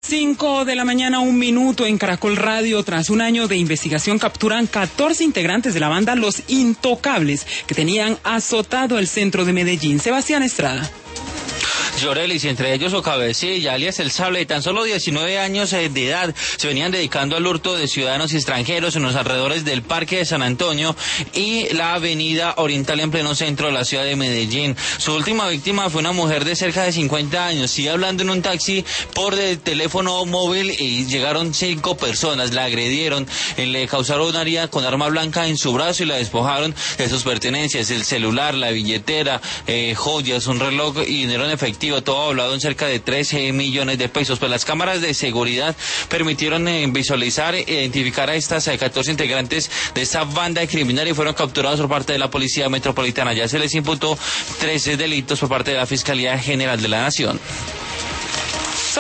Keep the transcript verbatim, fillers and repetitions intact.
Cinco de la mañana, un minuto en Caracol Radio. Tras un año de investigación capturan catorce integrantes de la banda Los Intocables que tenían azotado el centro de Medellín. Sebastián Estrada. Llorelis, y entre ellos Ocabecilla, alias El Sable, de tan solo diecinueve años de edad, se venían dedicando al hurto de ciudadanos extranjeros en los alrededores del Parque de San Antonio y la Avenida Oriental en pleno centro de la ciudad de Medellín. Su última víctima fue una mujer de cerca de cincuenta años, sigue hablando en un taxi por el teléfono móvil y llegaron cinco personas, la agredieron, le causaron una herida con arma blanca en su brazo y la despojaron de sus pertenencias, el celular, la billetera, eh, joyas, un reloj y dinero en efectivo. Todo hablado en cerca de trece millones de pesos. Pues las cámaras de seguridad permitieron eh, visualizar e identificar a estas eh, catorce integrantes de esta banda criminal y fueron capturados por parte de la Policía Metropolitana. Ya se les imputó trece delitos por parte de la Fiscalía General de la Nación.